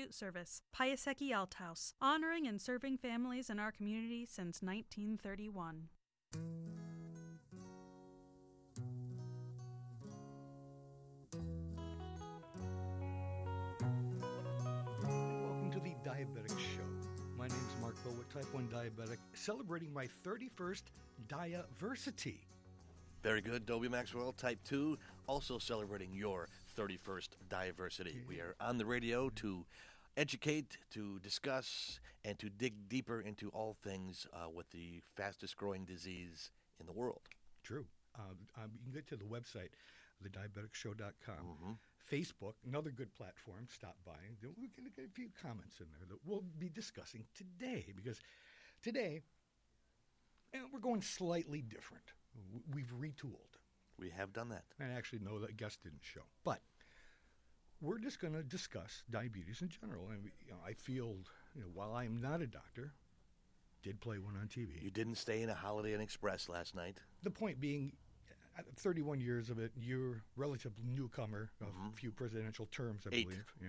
Institute service, Piasecki Althouse, honoring and serving families in our community since 1931. Welcome to the Diabetic Show. My name is Mark Bowitt, type 1 diabetic, celebrating my 31st Diaversity. Very good. Dobie Maxwell, type 2, also celebrating your 31st Diversity. We are on the radio to educate, to discuss, and to dig deeper into all things with the fastest growing disease in the world. True. You can get to the website, thediabeticshow.com. Facebook, another good platform. Stop by. We're going to get a few comments in there that we'll be discussing today, because today we're going slightly different. We've retooled. We have done that. And actually, no, that guest didn't show. But we're just going to discuss diabetes in general. And I feel, while I am not a doctor, did play one on TV. You didn't stay in a Holiday Inn Express last night. The point being, 31 years of it, you're a relative newcomer, a few presidential terms, I 8. believe. Yeah.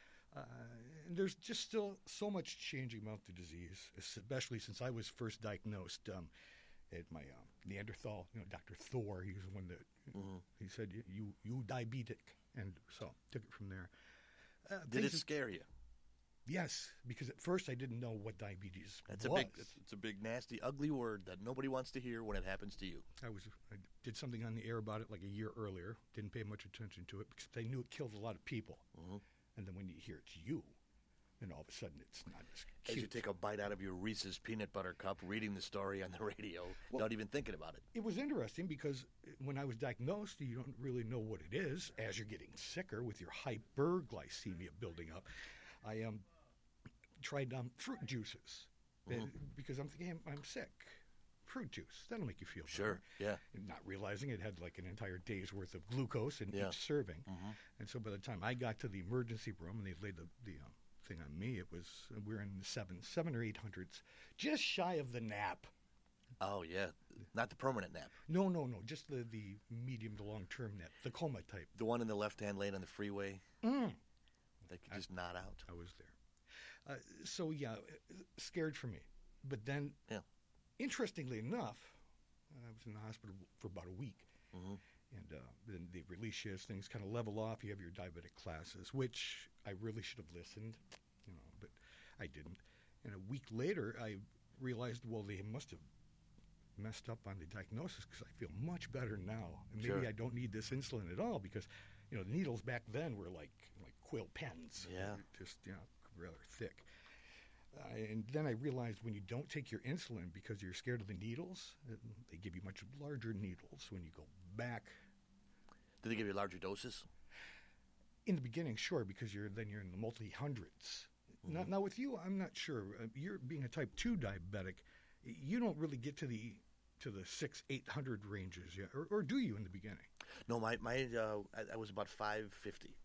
And there's just still so much changing about the disease, especially since I was first diagnosed at my Neanderthal, Dr. Thor. He was the one that he said, you diabetic. And so took it from there. Did it scare you? Yes, because at first I didn't know what diabetes was. It's a big, nasty, ugly word that nobody wants to hear when it happens to you. I did something on the air about it like a year earlier. Didn't pay much attention to it because I knew it killed a lot of people. And then when you hear it's you, and all of a sudden it's not as cute. As you take a bite out of your Reese's peanut butter cup, reading the story on the radio, not even thinking about it. It was interesting because when I was diagnosed, you don't really know what it is as you're getting sicker with your hyperglycemia building up. I tried fruit juices because I'm thinking I'm sick. Fruit juice, that'll make you feel better. Sure, yeah. And not realizing it had like an entire day's worth of glucose in each serving. And so by the time I got to the emergency room and they laid the thing on me, we were in the 7 or 800s, just shy of the nap. Oh, yeah. Not the permanent nap. No. Just the medium to long-term nap, the coma type. The one in the left-hand lane on the freeway? They could just nod out. I was there. So, scared for me. But then, interestingly enough, I was in the hospital for about a week. And then they release you as things kind of level off. You have your diabetic classes, which I really should have listened, but I didn't. And a week later, I realized, well, they must have messed up on the diagnosis because I feel much better now. And maybe I don't need this insulin at all because, the needles back then were like quill pens. Yeah. Just, rather thick. And then I realized when you don't take your insulin because you're scared of the needles, they give you much larger needles when you go back. Did they give you larger doses? In the beginning, sure, because you're in the multi-hundreds. Now with you, I'm not sure. You're being a type 2 diabetic. You don't really get to the 600-800 ranges yet, or do you in the beginning? No, I was about 550.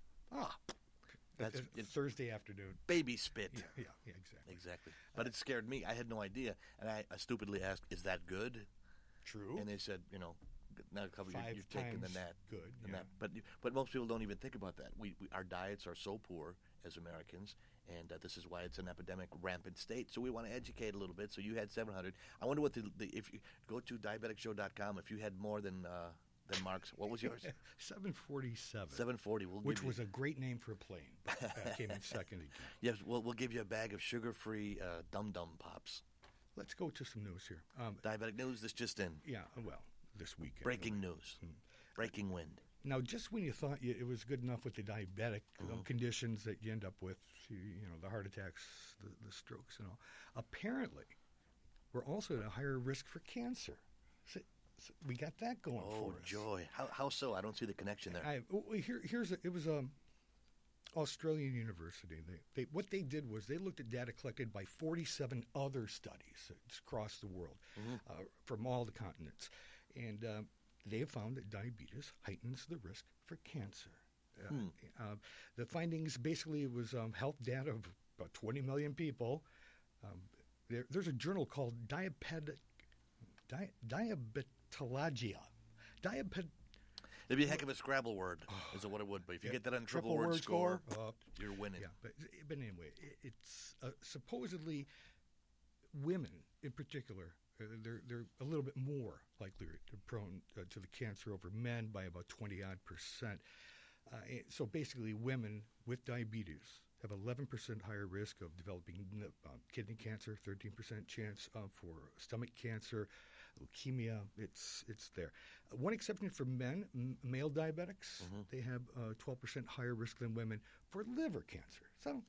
That's Thursday afternoon. Baby spit. Yeah, exactly. Exactly. But it scared me. I had no idea. And I stupidly asked, is that good? True. And they said, now a couple of you've taken the nap. Good. But most people don't even think about that. Our diets are so poor as Americans, and this is why it's an epidemic, rampant state. So we want to educate a little bit. So you had 700. I wonder what if you go to diabeticshow.com, if you had more than Mark's, what was yours? 747. 740. Which was a great name for a plane. That came in second again. Yes, we'll give you a bag of sugar-free Dum Dum Pops. Let's go to some news here. Diabetic news, this just in. Yeah, well, this weekend. Breaking news. Breaking wind. Now, just when you thought it was good enough with the diabetic conditions that you end up with, the heart attacks, the strokes and all, apparently we're also at a higher risk for cancer. So we got that going for us. Oh, joy. How so? I don't see the connection there. It was Australian University. What they did was they looked at data collected by 47 other studies across the world from all the continents. And they have found that diabetes heightens the risk for cancer. The findings basically was health data of about 20 million people. There's a journal called Diabetologia. It'd be a heck of a Scrabble word, is what it would be. If you get that on triple word score, you're winning. Yeah, but anyway, it's supposedly women in particular. They're a little bit more likely to prone to the cancer over men by about 20-odd%. So basically, women with diabetes have 11% higher risk of developing kidney cancer, 13% chance for stomach cancer, leukemia. It's there. One exception for men, male diabetics, they have 12% higher risk than women for liver cancer. So,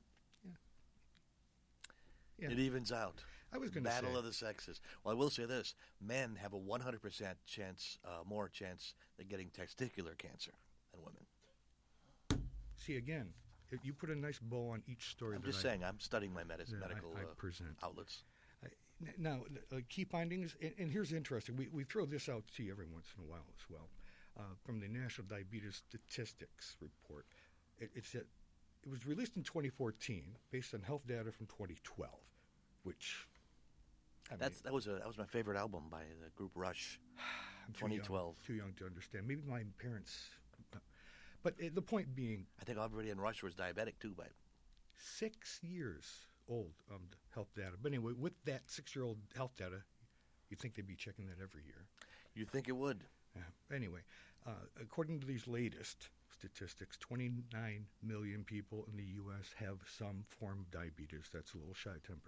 yeah. It evens out. I was going to say. Battle of the sexes. Well, I will say this. Men have a 100% chance, more chance of getting testicular cancer than women. See, again, you put a nice bow on each story. I'm just saying, I'm studying my medical present. outlets. Now, key findings, and here's interesting. We throw this out to you every once in a while as well. From the National Diabetes Statistics Report, it said it was released in 2014 based on health data from 2012, which that was my favorite album by the group Rush. 2012. Too young to understand. Maybe my parents. But the point being, I think everybody in Rush was diabetic too, by 6 years old health data. But anyway, with that 6-year-old health data, you'd think they'd be checking that every year. You'd think it would. Yeah. Anyway, according to these latest statistics, 29 million people in the U.S. have some form of diabetes. That's a little shy of 10%.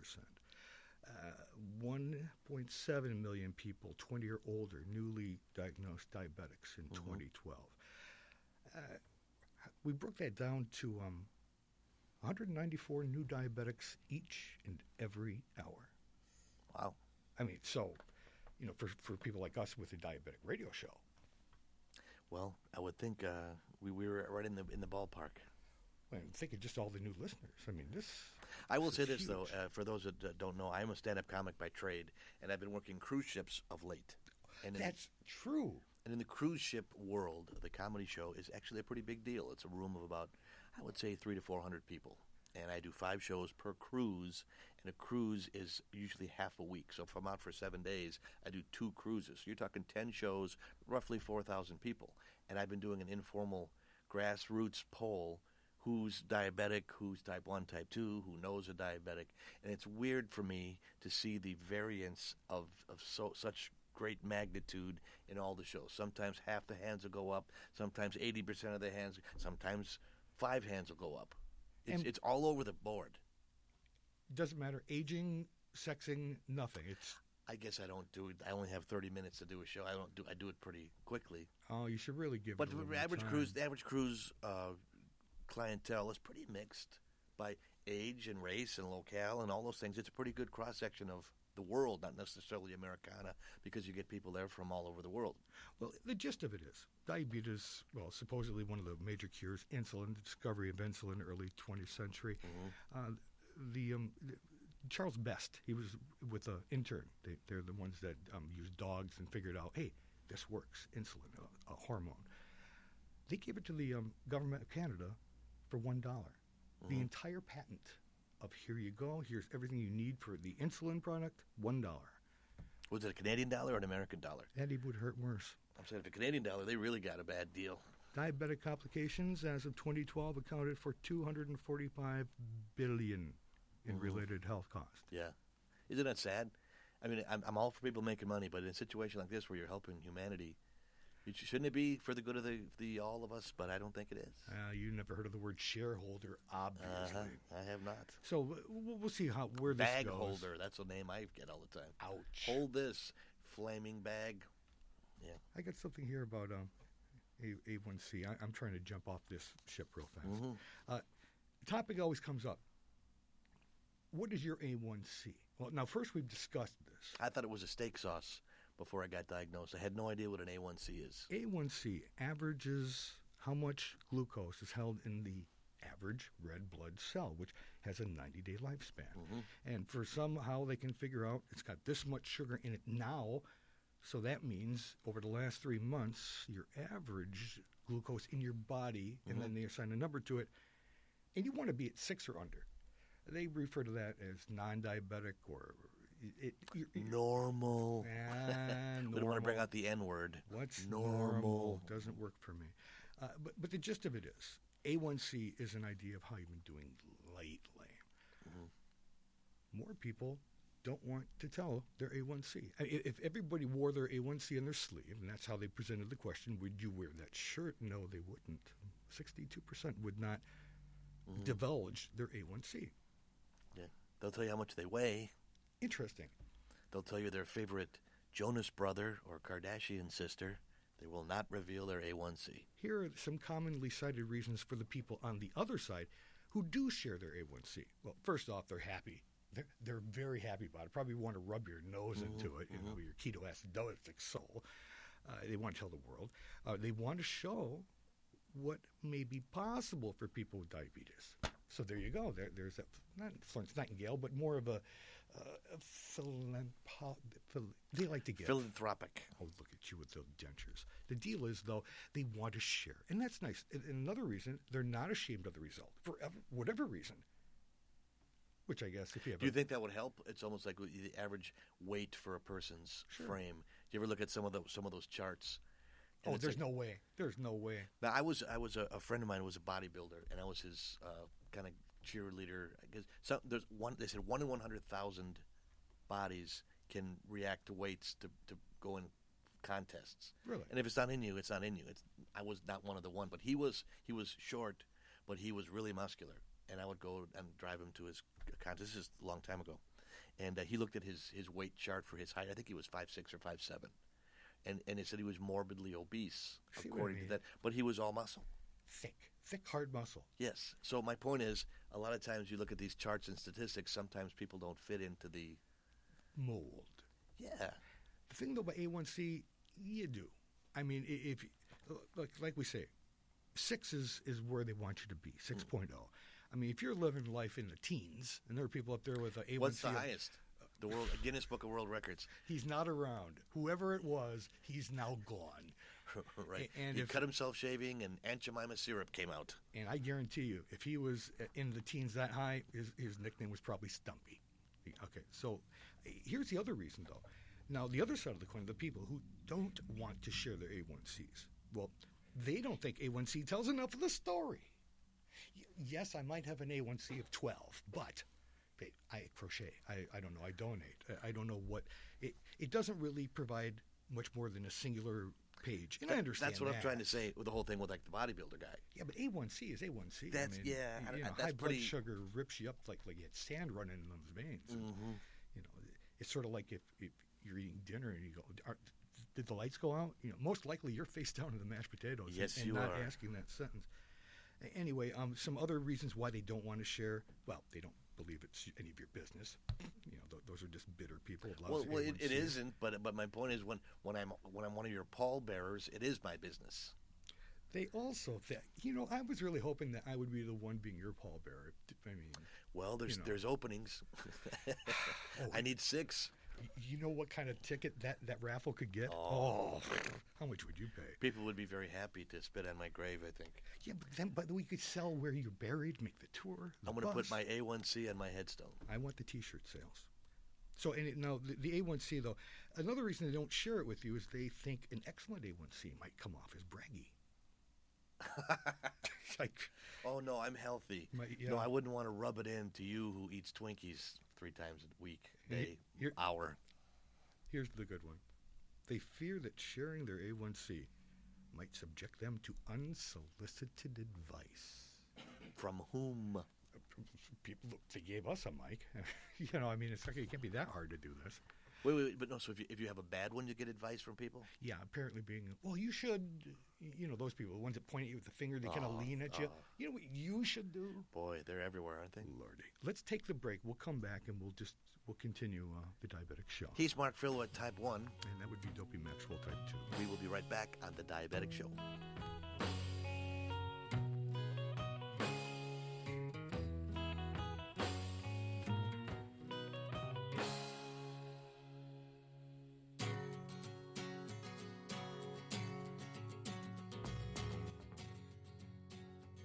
1.7 million people, 20 or older, newly diagnosed diabetics in 2012. We broke that down to 194 new diabetics each and every hour. Wow. I mean, so, for people like us with a diabetic radio show. Well, I would think we were right in the ballpark. I think of just all the new listeners. I mean, this. I will say this, huge. though, for those that don't know, I'm a stand-up comic by trade, and I've been working cruise ships of late. And That's true. And in the cruise ship world, the comedy show is actually a pretty big deal. It's a room of about, I would say, 300 to 400 people. And I do 5 shows per cruise, and a cruise is usually half a week. So if I'm out for 7 days, I do 2 cruises. So you're talking 10 shows, roughly 4,000 people. And I've been doing an informal grassroots poll. Who's diabetic, who's type 1, type 2, who knows a diabetic. And it's weird for me to see the variance of such great magnitude in all the shows. Sometimes half the hands will go up, sometimes 80% of the hands, sometimes 5 hands will go up. It's all over the board. Doesn't matter, aging, sexing, nothing. I guess I don't do it. I only have 30 minutes to do a show. I do it pretty quickly. Oh, you should really give but it a little the average cruise clientele is pretty mixed by age and race and locale and all those things. It's a pretty good cross-section of the world, not necessarily Americana, because you get people there from all over the world. Well, the gist of it is diabetes, supposedly one of the major cures, insulin, the discovery of insulin early 20th century. Charles Best, he was with an intern. They're the ones that used dogs and figured out, hey, this works, insulin, a hormone. They gave it to the government of Canada for $1. The entire patent of here you go, here's everything you need for the insulin product, $1. Was it a Canadian dollar or an American dollar? That would hurt worse. I'm saying if a Canadian dollar, they really got a bad deal. Diabetic complications as of 2012 accounted for $245 billion in related health costs. Yeah. Isn't that sad? I mean, I'm all for people making money, but in a situation like this where you're helping humanity, shouldn't it be for the good of the all of us? But I don't think it is. You never heard of the word shareholder, obviously. I have not. So we'll see where this bag goes. Holder, that's the name I get all the time. Ouch. Hold this flaming bag. Yeah. I got something here about A1C. I'm trying to jump off this ship real fast. Topic always comes up. What is your A1C? Well, now first we've discussed this. I thought it was a steak sauce before I got diagnosed. I had no idea what an A1C is. A1C averages how much glucose is held in the average red blood cell, which has a 90-day lifespan. And for somehow they can figure out it's got this much sugar in it now, so that means over the last 3 months, your average glucose in your body, and then they assign a number to it, and you want to be at 6 or under. They refer to that as non-diabetic or Normal. Normal. We don't want to bring out the N-word. What's normal? Doesn't work for me. But the gist of it is, A1C is an idea of how you've been doing lately. More people don't want to tell their A1C. If everybody wore their A1C on their sleeve, and that's how they presented the question, would you wear that shirt? No, they wouldn't. 62% would not divulge their A1C. Yeah. They'll tell you how much they weigh. Interesting. They'll tell you their favorite Jonas brother or Kardashian sister. They will not reveal their A1C. Here are some commonly cited reasons for the people on the other side who do share their A1C. Well, first off, they're happy. They're very happy about it. Probably want to rub your nose into it, your ketoacidotic soul. They want to tell the world. They want to show what may be possible for people with diabetes. So there you go. There's that, not Florence Nightingale, but more of a they like to give. Philanthropic. Oh, look at you with those dentures. The deal is, though, they want to share. And that's nice. And another reason, they're not ashamed of the result, for whatever reason. Which I guess if you have Do you think that would help? It's almost like the average weight for a person's frame. Do you ever look at some of those charts? Oh, there's no way. There's no way. Now, I was a friend of mine who was a bodybuilder, and I was his kind of cheerleader. I guess there's one. They said 1 in 100,000 bodies can react to weights to go in contests. Really? And if it's not in you, it's not in you. I was not one of the one, but he was short, but he was really muscular, and I would go and drive him to his contest. This is a long time ago, and he looked at his weight chart for his height. I think he was 5'6" or 5'7". And it said he was morbidly obese, according to that. But he was all muscle. Thick, hard muscle. Yes. So my point is, a lot of times you look at these charts and statistics, sometimes people don't fit into the mold. Yeah. The thing, though, about A1C, you do. I mean, if like we say, 6 is where they want you to be, 6.0. I mean, if you're living life in the teens, and there are people up there with A1C. What's the highest? The Guinness Book of World Records. He's not around. Whoever it was, he's now gone. Right. And he cut himself shaving, and Aunt Jemima syrup came out. And I guarantee you, if he was in the teens that high, his nickname was probably Stumpy. Okay, so here's the other reason, though. Now, the other side of the coin, the people who don't want to share their A1Cs, well, they don't think A1C tells enough of the story. Yes, I might have an A1C of 12, but I crochet. I don't know. I donate. I don't know what. It doesn't really provide much more than a singular page. And I understand that's what I'm trying to say with the whole thing with like the bodybuilder guy. Yeah, but A1C is A1C. That's, that's high blood sugar rips you up like you had sand running in those veins. Mm-hmm. It's sort of like if you're eating dinner and you go, did the lights go out? Most likely you're face down in the mashed potatoes. Yes, and you not are. asking that sentence. Anyway, some other reasons why they don't want to share. Well, they don't believe it's any of your business. Those are just bitter people. Well, it isn't. But my point is, when I'm one of your pallbearers, it is my business. They also think. I was really hoping that I would be the one being your pallbearer. I mean, well, there's openings. I need 6. You know what kind of ticket that raffle could get? Oh, how much would you pay? People would be very happy to spit on my grave, I think. Yeah, but then we could sell where you're buried, make the tour. I'm going to put my A1C on my headstone. I want the T-shirt sales. So, now the A1C, though, another reason they don't share it with you is they think an excellent A1C might come off as braggy. Oh, no, I'm healthy. No, I wouldn't want to rub it in to you who eats Twinkies 3 times a week, day, hour. Here's the good one. They fear that sharing their A1C might subject them to unsolicited advice. From whom? People, they gave us a mic. It's like it can't be that hard to do this. Wait, but no, so if you have a bad one, you get advice from people? Yeah, apparently well, you should, those people, the ones that point at you with the finger, they kind of lean at you. You know what you should do? Boy, they're everywhere, aren't they? Lordy. Let's take the break. We'll come back and we'll continue the Diabetic Show. He's Mark Phil at Type 1. And that would be Dopey Maxwell Type 2. We will be right back on the Diabetic Show.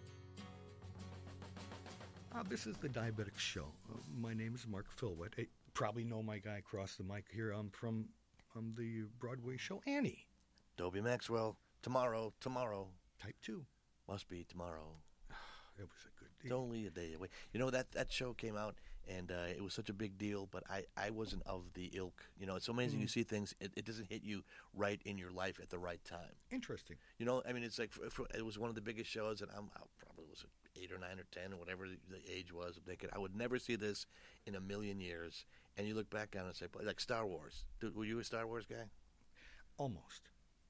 This is the Diabetic Show. My name is Mark Philwett. probably know my guy across the mic here. I'm from the Broadway show Annie. Dobie Maxwell, tomorrow. Type 2. Must be tomorrow. It was a good day. It's only a day away. You know, that show came out, and it was such a big deal, but I wasn't of the ilk. You know, it's so amazing you see things, it doesn't hit you right in your life at the right time. Interesting. You know, I mean, it's like, it was one of the biggest shows, and I probably was 8 or 9 or 10 or whatever the age was. I would never see this in a million years. And you look back on it and say, like Star Wars. Were you a Star Wars guy? Almost.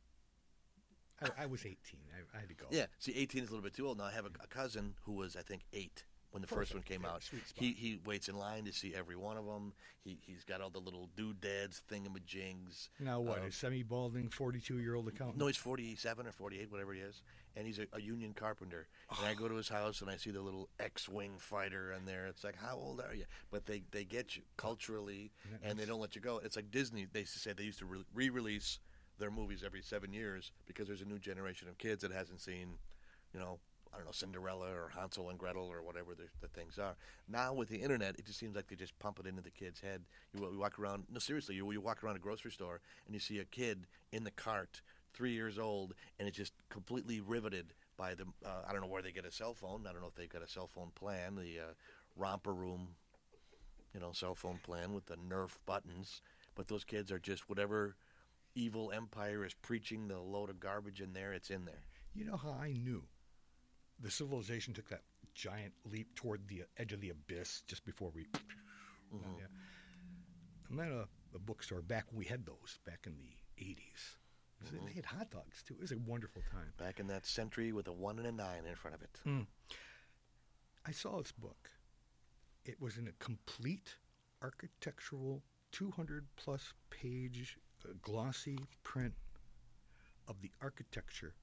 I was 18. I had to go. Yeah. See, 18 is a little bit too old. Now, I have a cousin who was, I think, 8 when the first one came out. He waits in line to see every one of them. He's got all the little doodads, thingamajings. Now what, a semi-balding 42-year-old accountant? No, he's 47 or 48, whatever he is. And he's a union carpenter. And I go to his house and I see the little X-Wing fighter in there. It's like, how old are you? But they get you culturally, and they don't let you go. It's like Disney. They said they used to re-release their movies every 7 years because there's a new generation of kids that hasn't seen, you know, I don't know, Cinderella or Hansel and Gretel or whatever the things are. Now with the internet, it just seems like they just pump it into the kid's head. You walk around, no, seriously, you walk around a grocery store and you see a kid in the cart, 3 years old, and it's just completely riveted by the, I don't know where they get a cell phone. I don't know if they've got a cell phone plan, the romper room, you know, cell phone plan with the Nerf buttons. But those kids are just whatever evil empire is preaching the load of garbage in there, it's in there. You know how I knew the civilization took that giant leap toward the edge of the abyss just before we... Yeah. I'm at a bookstore back when we had those, back in the 80s. They had hot dogs, too. It was a wonderful time. Back in that century with a 1 and a 9 in front of it. I saw this book. It was in a complete architectural 200-plus page glossy print of the architecture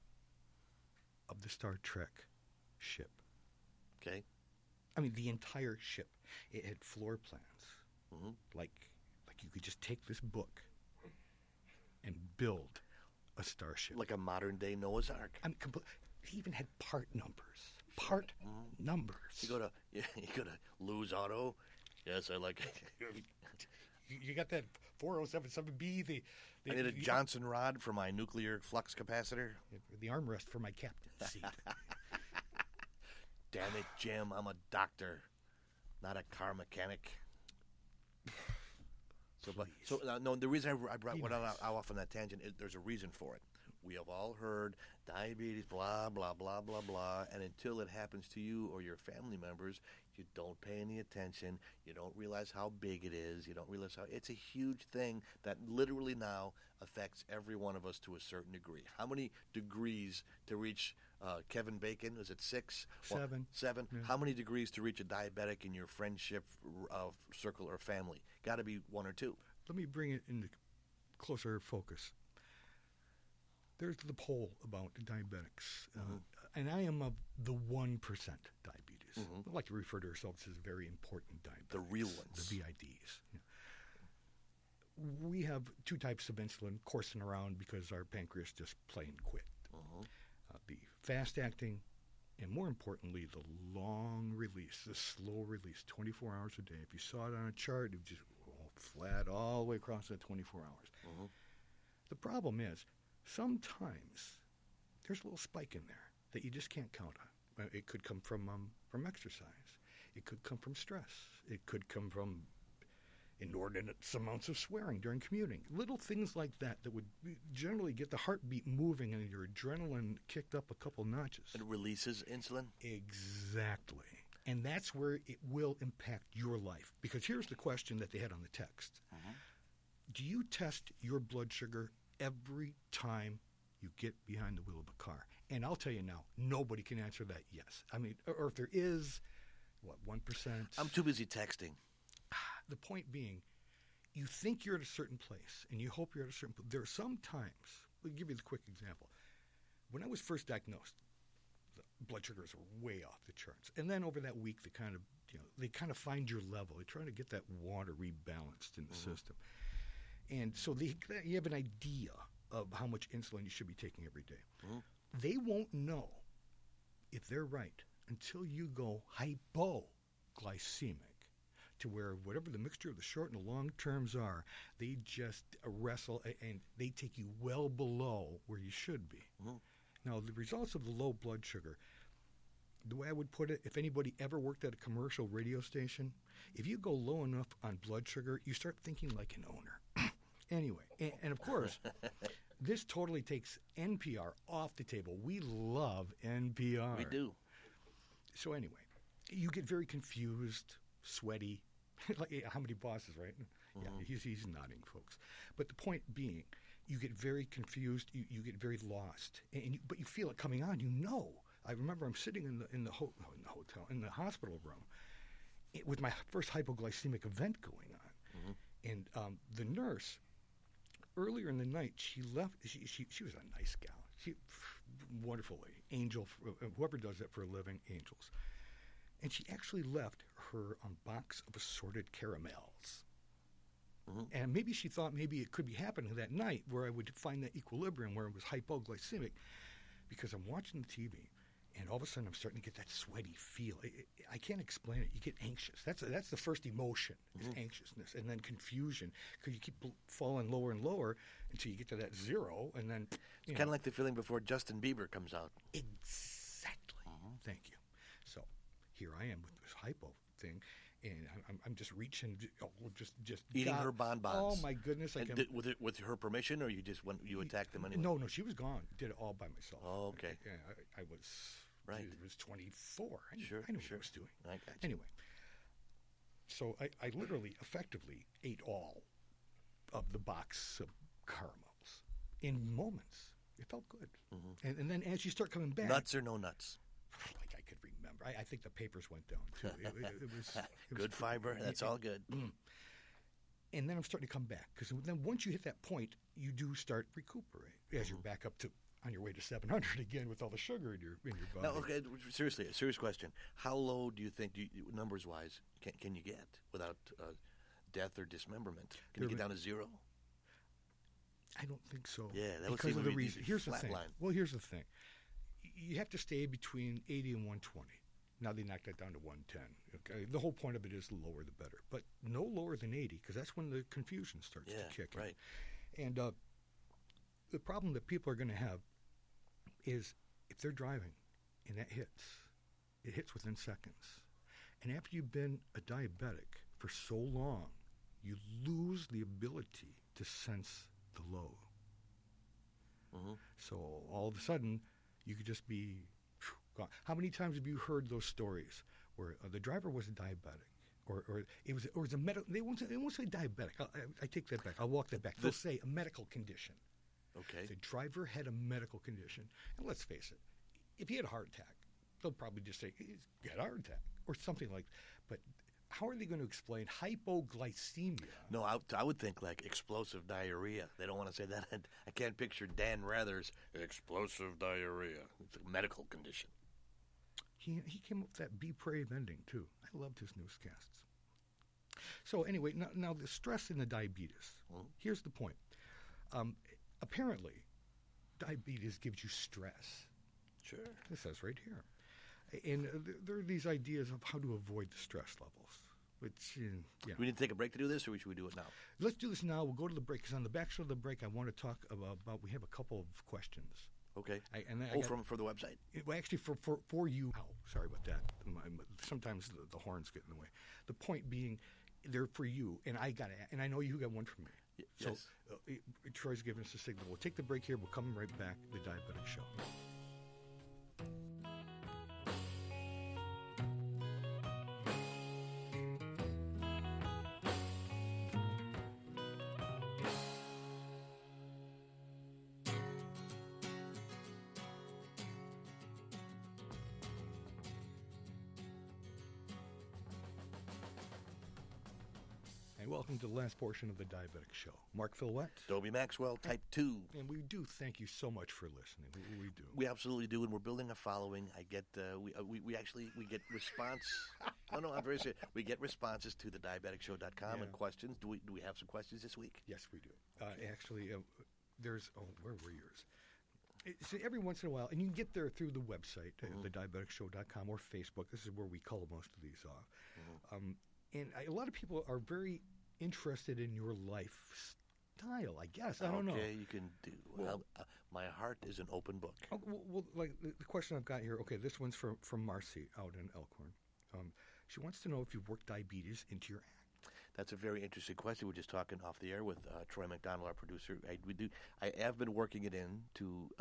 of the Star Trek ship. Okay. I mean, the entire ship. It had floor plans. Like you could just take this book and build a starship. Like a modern-day Noah's Ark. I mean, it even had part numbers. Numbers. You go to Lou's Auto. Yes, I like it. You got that 4077B. I need a Johnson rod for my nuclear flux capacitor. The armrest for my captain's seat. Damn it, Jim! I'm a doctor, not a car mechanic. No. The reason I went off on that tangent is there's a reason for it. We have all heard diabetes, blah, blah, blah, blah, blah, and until it happens to you or your family members, you don't pay any attention. You don't realize how big it is. You don't realize how it's a huge thing that literally now affects every one of us to a certain degree. How many degrees to reach Kevin Bacon? Was it 6? 7. 7. Yeah. How many degrees to reach a diabetic in your friendship circle or family? Got to be 1 or 2. Let me bring it into closer focus. There's the poll about diabetics, and I am of the 1% diabetes. I like to refer to ourselves as very important diabetics. The real ones. The VIDs. Yeah. We have 2 types of insulin coursing around because our pancreas just plain quit. The fast-acting, and more importantly, the long release, the slow release, 24 hours a day. If you saw it on a chart, it would just flat all the way across that 24 hours. The problem is, sometimes there's a little spike in there that you just can't count on. It could come from exercise. It could come from stress. It could come from inordinate amounts of swearing during commuting. Little things like that would generally get the heartbeat moving and your adrenaline kicked up a couple notches. It releases insulin? Exactly. And that's where it will impact your life. Because here's the question that they had on the text. Do you test your blood sugar every time you get behind the wheel of a car? And I'll tell you now, nobody can answer that yes. I mean, or if there is, 1%? I'm too busy texting. The point being, you think you're at a certain place, and you hope you're at a certain place. There are some times, I'll give you the quick example. When I was first diagnosed, the blood sugars were way off the charts. And then over that week, they kind of find your level. They try to get that water rebalanced in the system. And so you have an idea of how much insulin you should be taking every day. They won't know if they're right until you go hypoglycemic. to where whatever the mixture of the short and the long terms are, they just wrestle and they take you well below where you should be. Mm-hmm. Now, the results of the low blood sugar, the way I would put it, if anybody ever worked at a commercial radio station, if you go low enough on blood sugar, you start thinking like an owner. Anyway, and of course, this totally takes NPR off the table. We love NPR. We do. So anyway, you get very confused, sweaty. Like, how many bosses, right? Mm-hmm. Yeah, he's nodding, folks. But the point being, you get very confused. You get very lost, but you feel it coming on. You know. I remember I'm sitting in the hospital room with my first hypoglycemic event going on, and the nurse. Earlier in the night, she left. She was a nice gal. She wonderful lady, angel. Whoever does that for a living, angels. And she actually left her box of assorted caramels. Mm-hmm. And maybe she thought maybe it could be happening that night where I would find that equilibrium where it was hypoglycemic, because I'm watching the TV. And all of a sudden, I'm starting to get that sweaty feel. I can't explain it. You get anxious. That's the first emotion, is anxiousness, and then confusion, because you keep falling lower and lower until you get to that zero, and then it's kind of like the feeling before Justin Bieber comes out. Exactly. Thank you. So here I am with this hypo thing, and I'm just reaching, just eating her bonbons. Oh my goodness! With her permission, or you just you attacked them anyway? No, she was gone. Did it all by myself. Oh, okay. I was. Right. It was 24. I knew what I was doing. I got you. Anyway, so I literally, effectively ate all of the box of caramels in moments. It felt good. Mm-hmm. And then as you start coming back. Nuts or no nuts? Like I could remember. I think the papers went down, too. It was good fiber. That's all good. And then I'm starting to come back. Because then once you hit that point, you do start recuperate as you're back up to on your way to 700 again with all the sugar in your body. Now, okay, seriously, a serious question. How low do you think, numbers-wise, can you get without death or dismemberment? Can you get down to zero? I don't think so. Yeah, that because would of the reason. Here's the thing. Line. Well, here's the thing. You have to stay between 80 and 120. Now they knocked that down to 110. Okay, the whole point of it is the lower the better, but no lower than 80, because that's when the confusion starts to kick in. Right. And the problem that people are going to have is if they're driving and that hits, it hits within seconds. And after you've been a diabetic for so long, you lose the ability to sense the low. Mm-hmm. So all of a sudden, you could just be gone. How many times have you heard those stories where the driver was a diabetic? Or it was a medical. They won't say diabetic. I take that back. I'll walk that back. They'll say a medical condition. Okay. The driver had a medical condition, and let's face it, if he had a heart attack, they'll probably just say he had a heart attack or something like that. But how are they going to explain hypoglycemia? No, I would think like explosive diarrhea. They don't want to say that. I can't picture Dan Rather's explosive diarrhea. It's a medical condition. He came up with that Be Brave ending, too. I loved his newscasts. So anyway, now the stress in the diabetes. Here's the point. Apparently, diabetes gives you stress. Sure. It says right here. And there are these ideas of how to avoid the stress levels. Which, Do we need to take a break to do this, or should we do it now? Let's do this now. We'll go to the break, because on the back of the break, I want to talk about we have a couple of questions. Okay. For the website? Well, actually, for you. Oh, sorry about that. Sometimes the horns get in the way. The point being, they're for you, and I know you got one for me. So yes. Troy's giving us a signal. We'll take the break here. We'll come right back. The Diabetic Show. Welcome to the last portion of the Diabetic Show. Mark Philwett. Dobie Maxwell, Type 2. And we do thank you so much for listening. We do. We absolutely do, and we're building a following. I get we get response. No, I'm very serious. We get responses to the diabeticshow.com and questions. Do we have some questions this week? Yes, we do. Okay. Actually, there's where were yours? So every once in a while, and you can get there through the website, thediabeticshow.com or Facebook. This is where we call most of these off. And a lot of people are very interested in your lifestyle, I guess. I don't know. Okay, you can do. Well, my heart is an open book. Well, like the question I've got here, okay, this one's from Marcy out in Elkhorn. She wants to know if you've worked diabetes into your act. That's a very interesting question. We're just talking off the air with Troy McDonald, our producer. I have been working it in to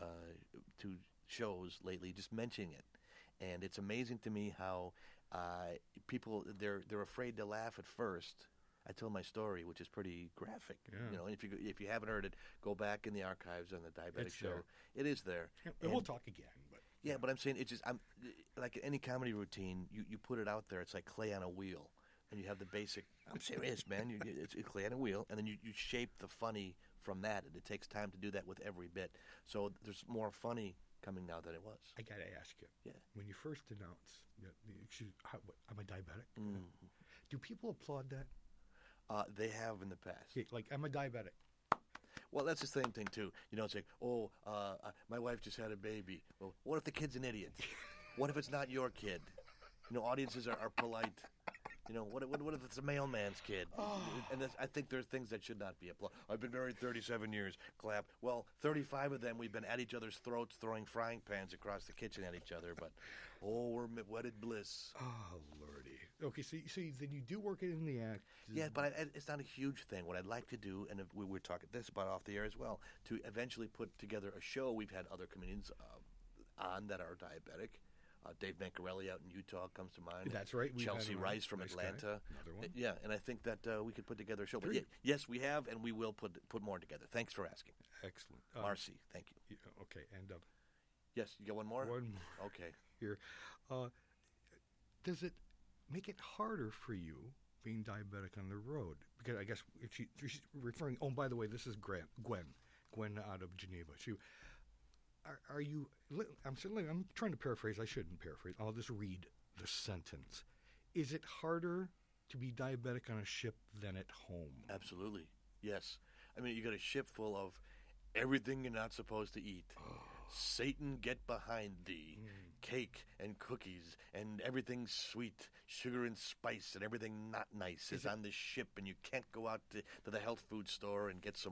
shows lately, just mentioning it, and it's amazing to me how people they're afraid to laugh at first. I tell my story, which is pretty graphic. Yeah. You know, if you haven't heard it, go back in the archives on the Diabetic Show. There. It is there. And we'll talk again. But yeah, but I'm saying it's just I'm like any comedy routine. You put it out there. It's like clay on a wheel, and you have the basic. I'm serious, man. It's clay on a wheel, and then you shape the funny from that. And it takes time to do that with every bit. So there's more funny coming now than it was. I got to ask you. Yeah. When you first announced, I'm a diabetic. Do people applaud that? They have in the past. Yeah, like, I'm a diabetic. Well, that's the same thing, too. You know, it's like, my wife just had a baby. Well, what if the kid's an idiot? What if it's not your kid? You know, audiences are polite. You know, what if it's a mailman's kid? And I think there's things that should not be applauded. I've been married 37 years. Clap. Well, 35 of them we've been at each other's throats, throwing frying pans across the kitchen at each other. But, we're wedded bliss. Oh, Lordy. Okay, so then you do work it in the act. Yeah, but it's not a huge thing. What I'd like to do, and we were talking this about off the air as well, to eventually put together a show. We've had other comedians on that are diabetic. Dave Mancarelli out in Utah comes to mind. That's right. Chelsea Rice from Atlanta. Another one. Yeah, and I think that we could put together a show. But yes, we have, and we will put more together. Thanks for asking. Excellent. Marcy, thank you. Okay, and yes, you got one more? one more. Okay. Here. Does it make it harder for you being diabetic on the road? Because I guess if she's referring. Oh, by the way, this is Gwen out of Geneva. Are you? I'm trying to paraphrase. I shouldn't paraphrase. I'll just read the sentence. Is it harder to be diabetic on a ship than at home? Absolutely. Yes. I mean, you got a ship full of everything you're not supposed to eat. Satan, get behind thee. Cake and cookies and everything sweet, sugar and spice and everything not nice is on this ship, and you can't go out to the health food store and get some,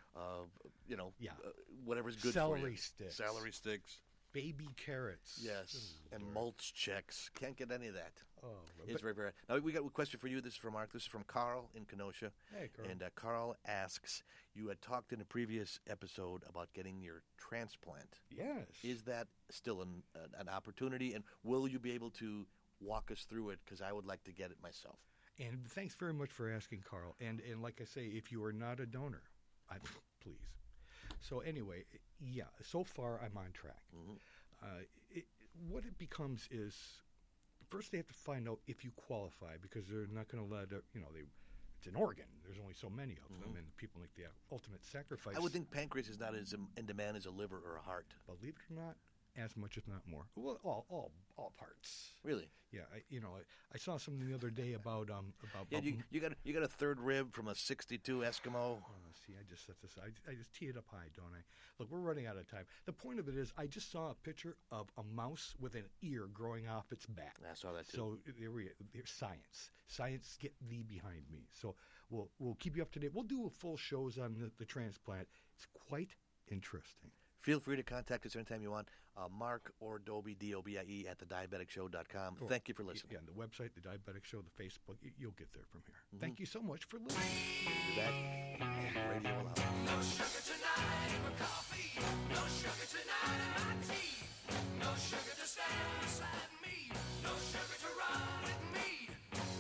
whatever's good for you. Celery sticks. Baby carrots. Yes, and mulch checks. Can't get any of that. Oh, it's very, very. Now we got a question for you. This is from Mark. This is from Carl in Kenosha. Hey, Carl. And Carl asks, you had talked in a previous episode about getting your transplant. Yes. Is that still an opportunity, and will you be able to walk us through it? Because I would like to get it myself. And thanks very much for asking, Carl. And like I say, if you are not a donor, please. So anyway, yeah, so far I'm on track. Mm-hmm. What it becomes is, first they have to find out if you qualify, because they're not going to let, it's an organ. There's only so many of them, and people make the ultimate sacrifice. I would think pancreas is not as in demand as a liver or a heart. Believe it or not, as much, if not more. Well, all parts. Really? Yeah. I saw something the other day about Yeah, you got a third rib from a 62 Eskimo. See, I just set this. I just tee it up high, don't I? Look, we're running out of time. The point of it is, I just saw a picture of a mouse with an ear growing off its back. I saw that too. So there's science. Science, get thee behind me. So we'll keep you up to date. We'll do full shows on the transplant. It's quite interesting. Feel free to contact us anytime you want. Mark or Dobie, DOBIE, at thediabeticshow.com. Thank you for listening. Yeah, and the website, The Diabetic Show, the Facebook, you'll get there from here. Mm-hmm. Thank you so much for listening. You're back. Radio Loud. No sugar tonight in my coffee. No sugar tonight in my tea. No sugar to stand beside me. No sugar to run with me.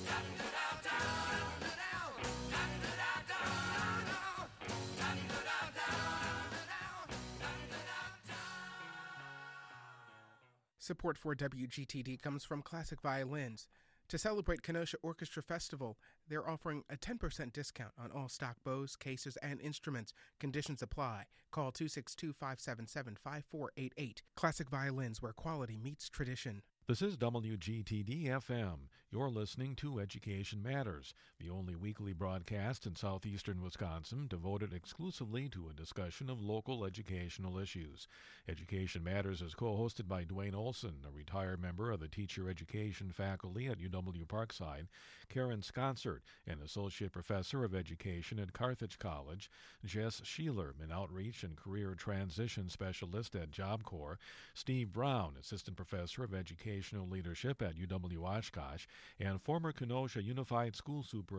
Support for WGTD comes from Classic Violins. To celebrate Kenosha Orchestra Festival, they're offering a 10% discount on all stock bows, cases, and instruments. Conditions apply. Call 262-577-5488. Classic Violins, where quality meets tradition. This is WGTD-FM. You're listening to Education Matters, the only weekly broadcast in southeastern Wisconsin devoted exclusively to a discussion of local educational issues. Education Matters is co-hosted by Dwayne Olson, a retired member of the teacher education faculty at UW Parkside, Karen Sconsert, an associate professor of education at Carthage College, Jess Sheeler, an outreach and career transition specialist at Job Corps, Steve Brown, assistant professor of educational leadership at UW Oshkosh, and former Kenosha Unified School Superintendent